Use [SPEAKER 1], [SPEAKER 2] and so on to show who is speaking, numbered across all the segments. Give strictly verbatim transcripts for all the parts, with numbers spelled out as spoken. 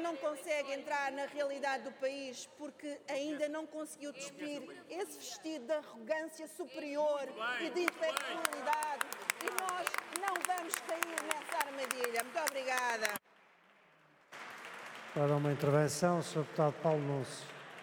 [SPEAKER 1] não consegue entrar na realidade do país porque ainda não conseguiu despir esse vestido de arrogância superior e de intelectualidade. E nós não vamos cair nessa armadilha. Muito obrigada.
[SPEAKER 2] Para uma intervenção, o senhor Deputado Paulo Núncio.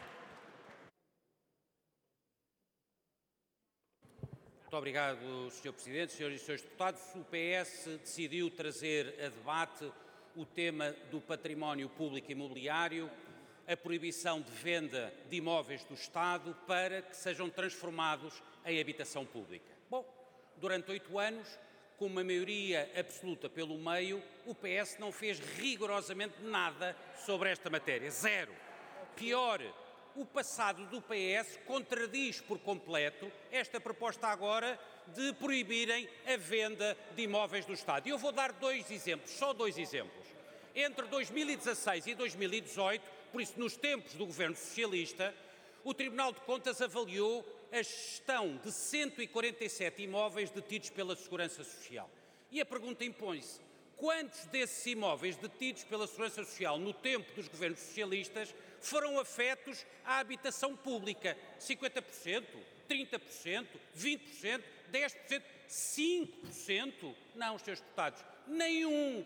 [SPEAKER 3] Muito obrigado, senhor Presidente. Senhoras e senhores deputados, o P S decidiu trazer a debate o tema do património público imobiliário, a proibição de venda de imóveis do Estado para que sejam transformados em habitação pública. Bom, durante oito anos, com uma maioria absoluta pelo meio, o P S não fez rigorosamente nada sobre esta matéria. Zero. Pior, o passado do P S contradiz por completo esta proposta agora de proibirem a venda de imóveis do Estado. E eu vou dar dois exemplos, só dois exemplos. Entre dois mil e dezasseis e dois mil e dezoito, por isso nos tempos do governo socialista, o Tribunal de Contas avaliou a gestão de cento e quarenta e sete imóveis detidos pela Segurança Social. E a pergunta impõe-se: quantos desses imóveis detidos pela Segurança Social no tempo dos governos socialistas foram afetos à habitação pública? cinquenta por cento? trinta por cento? vinte por cento? dez por cento? cinco por cento? Não, senhores deputados, nenhum,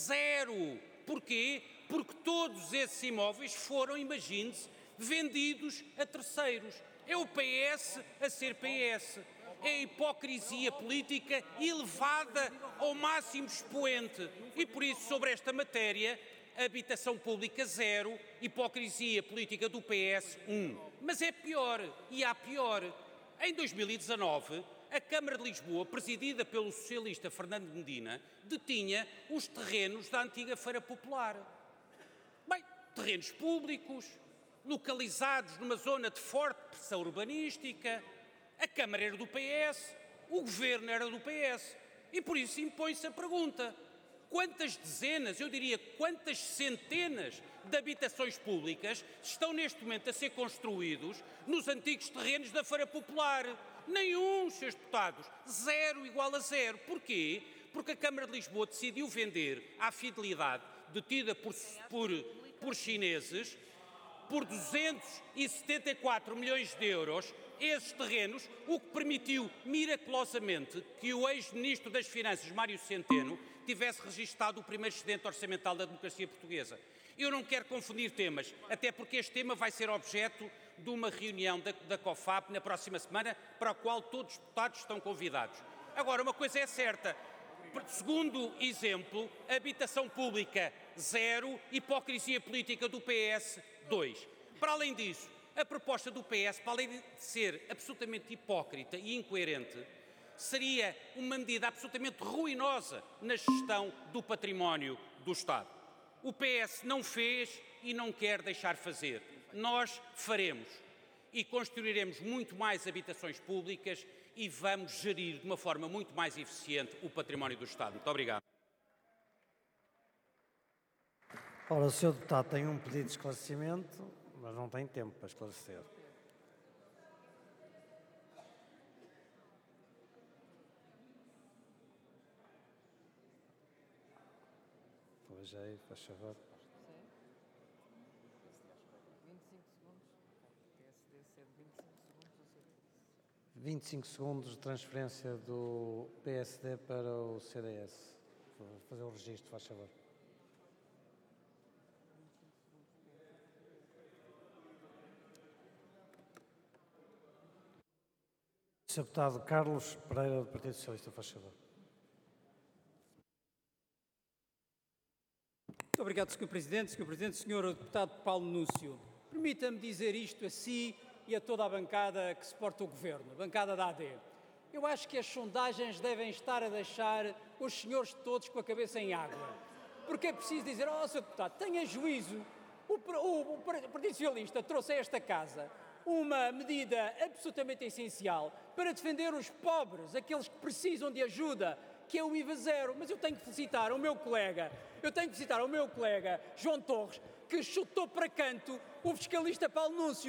[SPEAKER 3] zero. Porquê? Porque todos esses imóveis foram, imagine-se, vendidos a terceiros. É o P S a ser P S. É a hipocrisia política elevada ao máximo expoente. E por isso, sobre esta matéria, habitação pública zero, hipocrisia política do P S um. Mas é pior, e há pior. Em dois mil e dezanove, a Câmara de Lisboa, presidida pelo socialista Fernando Medina, detinha os terrenos da antiga Feira Popular. Bem, terrenos públicos, localizados numa zona de forte pressão urbanística. A Câmara era do P S, o Governo era do P S. E por isso impõe-se a pergunta: quantas dezenas, eu diria quantas centenas de habitações públicas estão neste momento a ser construídos nos antigos terrenos da Feira Popular? Nenhum, senhores deputados. Zero igual a zero. Porquê? Porque a Câmara de Lisboa decidiu vender à Fidelidade, detida por, por, por chineses, por duzentos e setenta e quatro milhões de euros, esses terrenos, o que permitiu miraculosamente que o ex-ministro das Finanças, Mário Centeno, tivesse registado o primeiro excedente orçamental da democracia portuguesa. Eu não quero confundir temas, até porque este tema vai ser objeto de uma reunião da, da COFAP na próxima semana, para a qual todos os deputados estão convidados. Agora, uma coisa é certa: segundo exemplo, habitação pública zero, hipocrisia política do P S dois. Para além disso, a proposta do P S, para além de ser absolutamente hipócrita e incoerente, seria uma medida absolutamente ruinosa na gestão do património do Estado. O P S não fez e não quer deixar fazer. Nós faremos e construiremos muito mais habitações públicas e vamos gerir de uma forma muito mais eficiente o património do Estado. Muito obrigado.
[SPEAKER 2] Ora, o senhor Deputado tem um pedido de esclarecimento, mas não tem tempo para esclarecer. Pois aí, faz favor. vinte e cinco segundos de transferência do P S D para o C D S. Vou fazer o registro, faz favor. senhor Deputado Carlos Pereira, do Partido Socialista, faz favor.
[SPEAKER 4] Muito obrigado, senhor Presidente. senhor Presidente, senhor Deputado Paulo Núncio, permita-me dizer isto a si e a toda a bancada que suporta o Governo, a bancada da A D. Eu acho que as sondagens devem estar a deixar os senhores todos com a cabeça em água. Porque é preciso dizer: ó, oh, senhor Deputado, tenha juízo. O, o, o Partido Socialista trouxe a esta casa uma medida absolutamente essencial para defender os pobres, aqueles que precisam de ajuda, que é o I V A zero. Mas eu tenho que felicitar o meu colega, eu tenho que felicitar o meu colega João Torres, que chutou para canto o fiscalista Paulo Núncio,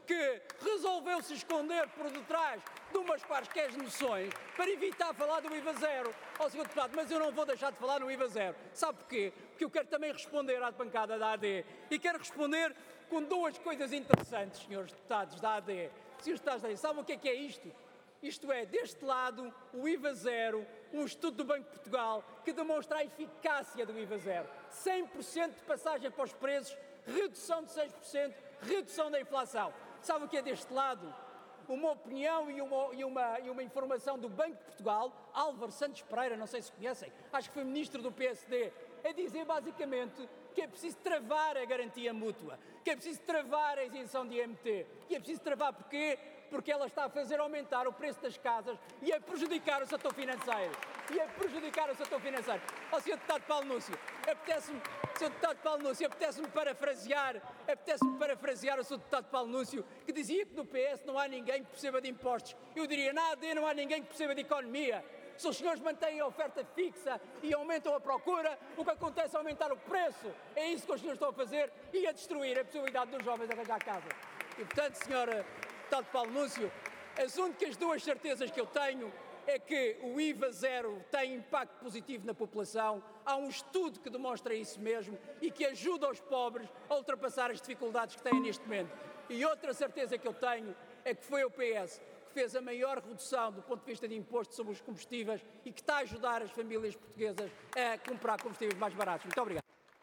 [SPEAKER 4] que resolveu se esconder por detrás de umas quaisquer noções para evitar falar do I V A zero ao senhor Deputado, mas eu não vou deixar de falar no I V A zero. Sabe porquê? Porque eu quero também responder à bancada da A D e quero responder com duas coisas interessantes, senhores Deputados da A D. Senhores Deputados da A D, sabem o que é que é isto? Isto é, deste lado, o I V A zero, um estudo do Banco de Portugal que demonstra a eficácia do I V A zero. cem por cento de passagem para os preços, redução de seis por cento, redução da inflação. Sabe o que é deste lado? Uma opinião e uma, e, uma, e uma informação do Banco de Portugal, Álvaro Santos Pereira, não sei se conhecem, acho que foi ministro do P S D, a dizer basicamente que é preciso travar a garantia mútua, que é preciso travar a isenção de I M T. E é preciso travar porquê? Porque ela está a fazer aumentar o preço das casas e a prejudicar o setor financeiro. E a prejudicar o setor financeiro. Ó, senhor Deputado Paulo Núncio, apetece-me, senhor Deputado Paulo Núncio, apetece-me parafrasear, apetece-me parafrasear o senhor Deputado Paulo Núncio, que dizia que no P S não há ninguém que perceba de impostos. Eu diria, na A D não há ninguém que perceba de economia. Se os senhores mantêm a oferta fixa e aumentam a procura, o que acontece é aumentar o preço. É isso que os senhores estão a fazer e a destruir a possibilidade dos jovens de arranjar casa. E, portanto, senhora Deputado Paulo Núncio, as únicas duas certezas que eu tenho é que o I V A zero tem impacto positivo na população, há um estudo que demonstra isso mesmo e que ajuda os pobres a ultrapassar as dificuldades que têm neste momento. E outra certeza que eu tenho é que foi o P S que fez a maior redução do ponto de vista de imposto sobre os combustíveis e que está a ajudar as famílias portuguesas a comprar combustíveis mais baratos. Muito obrigado.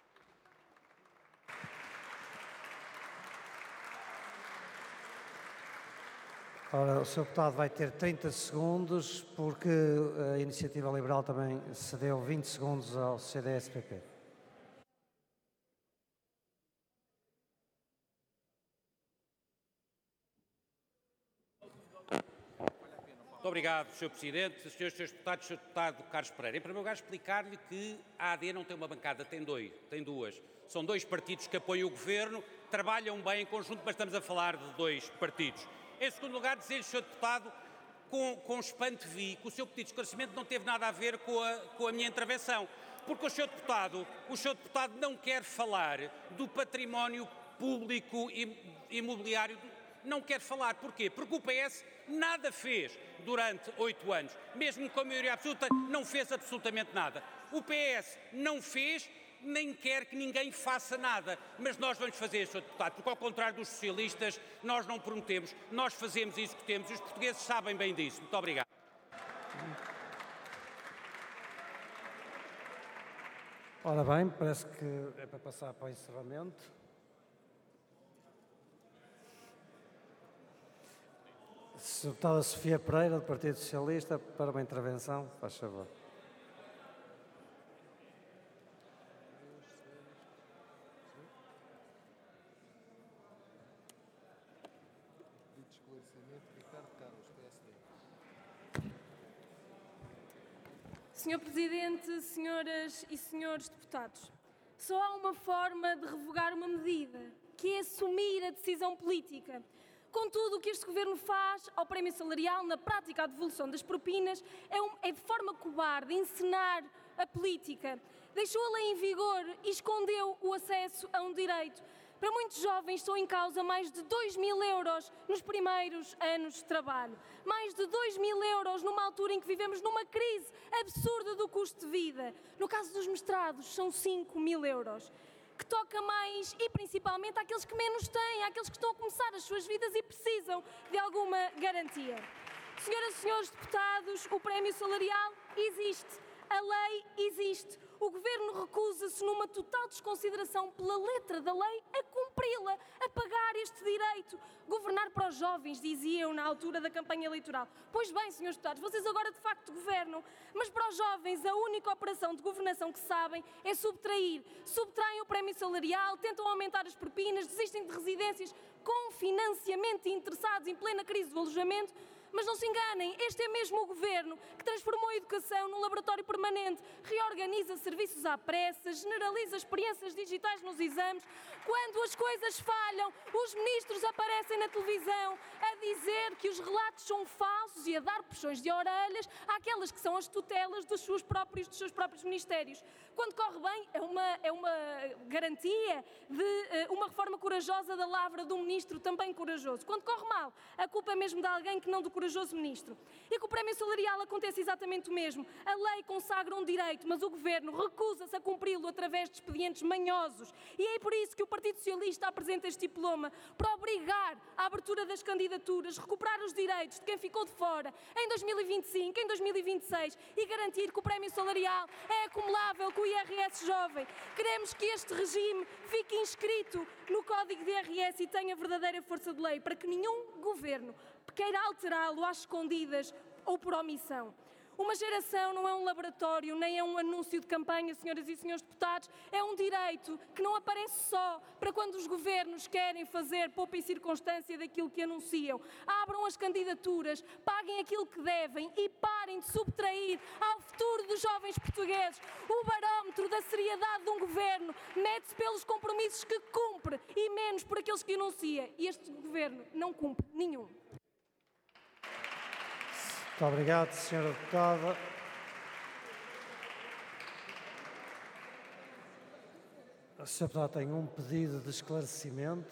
[SPEAKER 2] Ora, o senhor Deputado vai ter trinta segundos, porque a Iniciativa Liberal também cedeu vinte segundos ao C D S P P.
[SPEAKER 3] Muito obrigado, senhor Presidente. Senhores, senhores Deputados, senhor Deputado Carlos Pereira. Em primeiro lugar, explicar-lhe que a A D não tem uma bancada, tem dois, tem duas. São dois partidos que apoiam o Governo, trabalham bem em conjunto, mas estamos a falar de dois partidos. Em segundo lugar, dizer-lhe, senhor Deputado, com, com espanto vi que o seu pedido de esclarecimento não teve nada a ver com a, com a minha intervenção, porque o senhor Deputado, o senhor Deputado não quer falar do património público e imobiliário, não quer falar. Porquê? Porque o P S nada fez durante oito anos, mesmo com a maioria absoluta, não fez absolutamente nada. O P S não fez, nem quer que ninguém faça nada, mas nós vamos fazer, senhor Deputado, porque ao contrário dos socialistas, nós não prometemos, nós fazemos e executemos, e os portugueses sabem bem disso. Muito obrigado.
[SPEAKER 2] Ora bem, parece que é para passar para o encerramento. senhora Deputada Sofia Pereira, do Partido Socialista, para uma intervenção, faz favor.
[SPEAKER 5] senhor Presidente, senhoras e senhores deputados, só há uma forma de revogar uma medida, que é assumir a decisão política. Contudo, o que este Governo faz ao prémio salarial, na prática a devolução das propinas, é, um, é de forma cobarde encenar a política. Deixou a lei em vigor e escondeu o acesso a um direito. Para muitos jovens estão em causa mais de dois mil euros nos primeiros anos de trabalho. Mais de dois mil euros numa altura em que vivemos numa crise absurda do custo de vida. No caso dos mestrados, são cinco mil euros. Que toca mais e principalmente àqueles que menos têm, àqueles que estão a começar as suas vidas e precisam de alguma garantia. Senhoras e senhores deputados, o prémio salarial existe, a lei existe. O Governo recusa-se, numa total desconsideração pela letra da lei, a cumpri-la, a pagar este direito. Governar para os jovens, diziam na altura da campanha eleitoral. Pois bem, senhores deputados, vocês agora de facto governam, mas para os jovens a única operação de governação que sabem é subtrair. Subtraem o prémio salarial, tentam aumentar as propinas, desistem de residências com financiamento interessados em plena crise do alojamento, Mas não se enganem, este é mesmo o Governo que transformou a educação num laboratório permanente, reorganiza serviços à pressa, generaliza experiências digitais nos exames. Quando as coisas falham, os ministros aparecem na televisão a dizer que os relatos são falsos e a dar puxões de orelhas àquelas que são as tutelas dos seus próprios, dos seus próprios ministérios. Quando corre bem, é uma, é uma garantia de uh, uma reforma corajosa da lavra de um ministro também corajoso. Quando corre mal, a culpa é mesmo de alguém que não do corajoso ministro. E com o prémio salarial acontece exatamente o mesmo. A lei consagra um direito, mas o Governo recusa-se a cumpri-lo através de expedientes manhosos. E é por isso que o Partido Socialista apresenta este diploma, para obrigar a abertura das candidaturas, recuperar os direitos de quem ficou de fora em dois mil e vinte e cinco, em dois mil e vinte e seis e garantir que o prémio salarial é acumulável com o I R S jovem. Queremos que este regime fique inscrito no Código de I R S e tenha verdadeira força de lei, para que nenhum governo queira alterá-lo às escondidas ou por omissão. Uma geração não é um laboratório, nem é um anúncio de campanha, senhoras e senhores deputados, é um direito que não aparece só para quando os governos querem fazer poupa e circunstância daquilo que anunciam. Abram as candidaturas, paguem aquilo que devem e parem de subtrair ao futuro dos jovens portugueses. O barómetro da seriedade de um governo mede-se pelos compromissos que cumpre e menos por aqueles que anuncia. E este governo não cumpre nenhum.
[SPEAKER 2] Muito obrigado, senhora Deputada. A senhora Deputada tem um pedido de esclarecimento.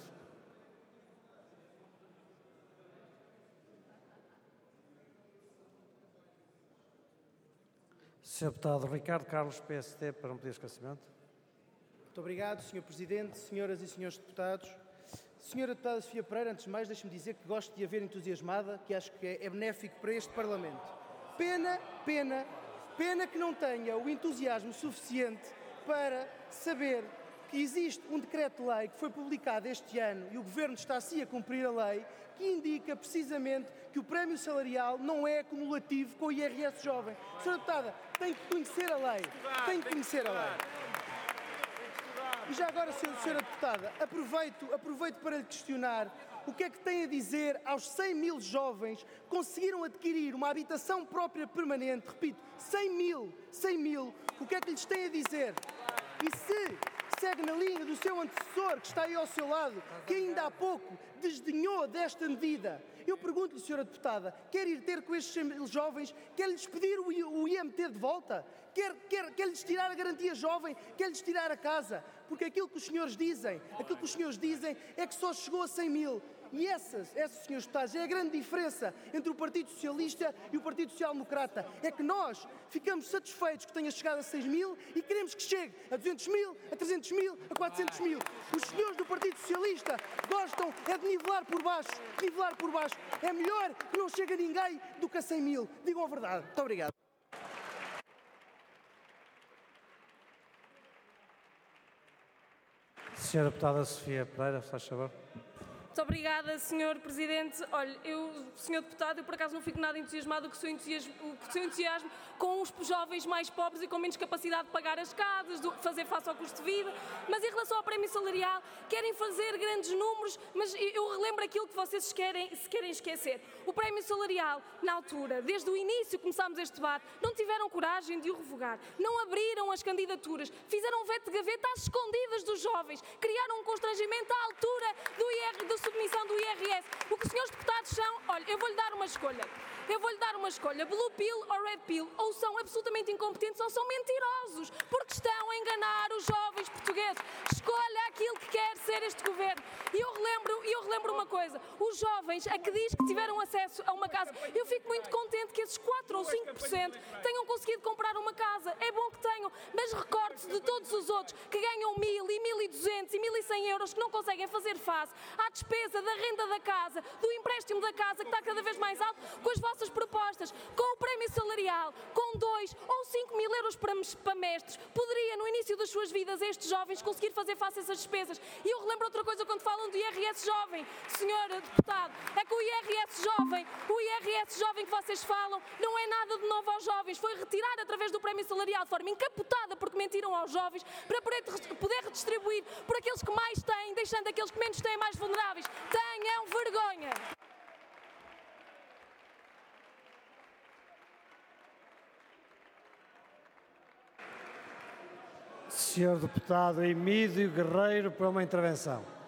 [SPEAKER 2] senhor Deputado Ricardo Carlos, P S D, para um pedido de esclarecimento.
[SPEAKER 6] Muito obrigado, senhor Presidente, senhoras e senhores deputados. senhora Deputada Sofia Pereira, antes de mais, deixe-me dizer que gosto de a ver entusiasmada, que acho que é benéfico para este Parlamento. Pena, pena, pena que não tenha o entusiasmo suficiente para saber que existe um decreto-lei que foi publicado este ano e o Governo está assim a cumprir a lei, que indica precisamente que o prémio salarial não é acumulativo com o I R S jovem. senhora Deputada, tem que conhecer a lei, tem que conhecer a lei. E já agora, senhora Deputada, aproveito, aproveito para lhe questionar o que é que tem a dizer aos cem mil jovens que conseguiram adquirir uma habitação própria permanente, repito, cem mil, cem mil, o que é que lhes tem a dizer? E se segue na linha do seu antecessor, que está aí ao seu lado, que ainda há pouco desdenhou desta medida, eu pergunto-lhe, senhora Deputada, quer ir ter com estes cem mil jovens, quer lhes pedir o I M T de volta? Quer, quer, quer lhes tirar a garantia jovem? Quer lhes tirar a casa? Porque aquilo que os senhores dizem, aquilo que os senhores dizem é que só chegou a cem mil. E essas, essas, senhores deputados, é a grande diferença entre o Partido Socialista e o Partido Social Democrata. É que nós ficamos satisfeitos que tenha chegado a seis mil e queremos que chegue a duzentos mil, a trezentos mil, a quatrocentos mil. Os senhores do Partido Socialista gostam é de nivelar por baixo, nivelar por baixo. É melhor que não chegue a ninguém do que a cem mil. Digam a verdade. Muito obrigado.
[SPEAKER 2] senhora Deputada Sofia Pereira, faz favor.
[SPEAKER 5] Muito obrigada, senhor Presidente. Olha, eu, senhor Deputado, eu por acaso não fico nada entusiasmado com o seu entusiasmo, com o seu entusiasmo com os jovens mais pobres e com menos capacidade de pagar as casas, de fazer face ao custo de vida, mas em relação ao prémio salarial, querem fazer grandes números, mas eu relembro aquilo que vocês querem, se querem esquecer. O prémio salarial, na altura, desde o início que começámos este debate, não tiveram coragem de o revogar, não abriram as candidaturas, fizeram um veto de gaveta às escondidas dos jovens, criaram um constrangimento à altura do I R, do submissão do I R S. O que os senhores deputados são, olha, eu vou-lhe dar uma escolha. Eu vou-lhe dar uma escolha, Blue Pill ou Red Pill, ou são absolutamente incompetentes ou são mentirosos, porque estão a enganar os jovens portugueses. Escolha aquilo que quer ser este governo. E eu relembro, eu relembro uma coisa, os jovens a que diz que tiveram acesso a uma casa, eu fico muito contente que esses quatro ou cinco por cento tenham conseguido comprar uma casa. É bom que tenham, mas recorde-se de todos os outros que ganham mil e mil e duzentos e mil e cem euros, que não conseguem fazer face à despesa da renda da casa, do empréstimo da casa, que está cada vez mais alto, com as vossas propostas, com o prémio salarial, com dois ou cinco mil euros para, para mestres, poderia no início das suas vidas estes jovens conseguir fazer face a essas despesas. E eu relembro outra coisa quando falam do I R S jovem, senhor deputado, é que o I R S jovem, o I R S jovem que vocês falam, não é nada de novo aos jovens, foi retirado através do prémio salarial de forma encapotada porque mentiram aos jovens para poder redistribuir por aqueles que mais têm, deixando aqueles que menos têm mais vulneráveis. Tenham vergonha!
[SPEAKER 2] senhor Deputado Emílio Guerreiro, para uma intervenção.